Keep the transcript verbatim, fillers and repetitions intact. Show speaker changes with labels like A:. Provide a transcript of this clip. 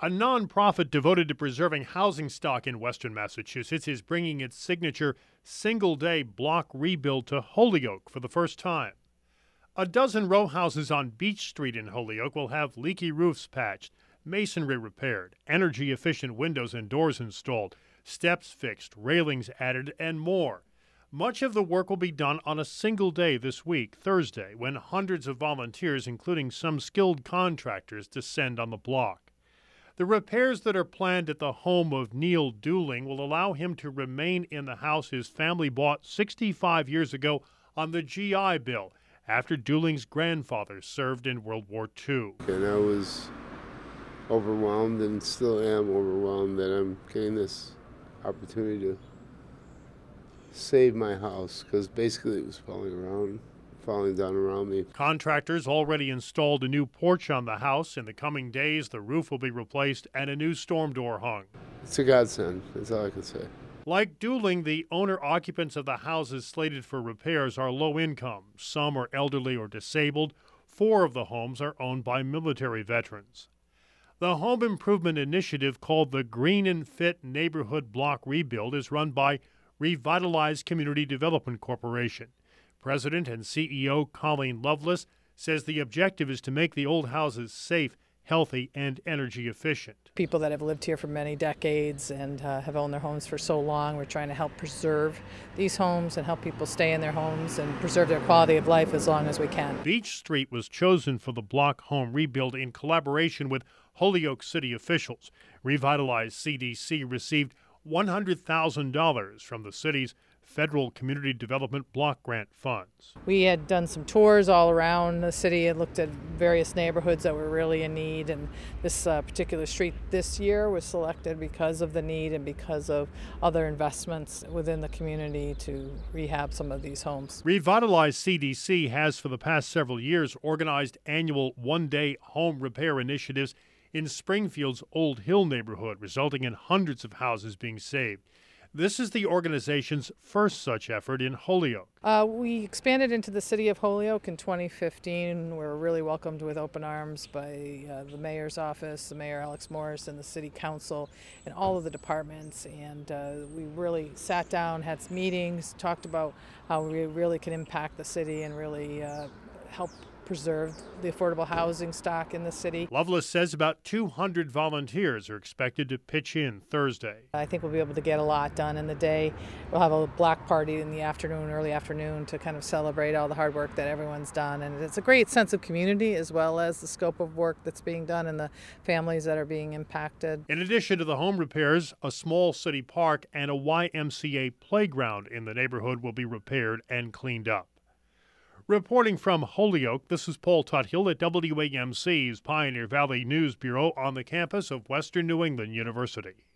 A: A nonprofit devoted to preserving housing stock in western Massachusetts is bringing its signature single-day block rebuild to Holyoke for the first time. A dozen row houses on Beach Street in Holyoke will have leaky roofs patched, masonry repaired, energy-efficient windows and doors installed, steps fixed, railings added, and more. Much of the work will be done on a single day this week, Thursday, when hundreds of volunteers, including some skilled contractors, descend on the block. The repairs that are planned at the home of Neil Dooling will allow him to remain in the house his family bought sixty-five years ago on the G I Bill after Dooling's grandfather served in World War Two.
B: And I was overwhelmed and still am overwhelmed that I'm getting this opportunity to save my house, because basically it was falling around, falling down around me.
A: Contractors already installed a new porch on the house. In the coming days, the roof will be replaced and a new storm door hung.
B: It's a godsend, that's all I can say.
A: Like Dooling, the owner-occupants of the houses slated for repairs are low income. Some are elderly or disabled. Four of the homes are owned by military veterans. The home improvement initiative, called the Green and Fit Neighborhood Block Rebuild, is run by Revitalize Community Development Corporation. President and C E O Colleen Lovelace says the objective is to make the old houses safe, healthy, and energy efficient.
C: People that have lived here for many decades and uh, have owned their homes for so long, we're trying to help preserve these homes and help people stay in their homes and preserve their quality of life as long as we can.
A: Beach Street was chosen for the block home rebuild in collaboration with Holyoke City officials. Revitalize C D C received one hundred thousand dollars from the city's Federal Community Development Block Grant funds.
C: We had done some tours all around the city and looked at various neighborhoods that were really in need, and this uh, particular street this year was selected because of the need and because of other investments within the community to rehab some of these homes.
A: Revitalize C D C has for the past several years organized annual one-day home repair initiatives in Springfield's Old Hill neighborhood, resulting in hundreds of houses being saved. This is the organization's first such effort in Holyoke.
C: Uh, we expanded into the city of Holyoke in twenty fifteen. We were really welcomed with open arms by uh, the mayor's office, the mayor Alex Morris, and the city council, and all of the departments. And uh, we really sat down, had some meetings, talked about how we really can impact the city and really uh, help preserve the affordable housing stock in the city.
A: Lovelace says about two hundred volunteers are expected to pitch in Thursday.
C: I think we'll be able to get a lot done in the day. We'll have a block party in the afternoon, early afternoon, to kind of celebrate all the hard work that everyone's done. And it's a great sense of community, as well as the scope of work that's being done and the families that are being impacted.
A: In addition to the home repairs, a small city park and a Y M C A playground in the neighborhood will be repaired and cleaned up. Reporting from Holyoke, this is Paul Tuthill at W A M C's Pioneer Valley News Bureau on the campus of Western New England University.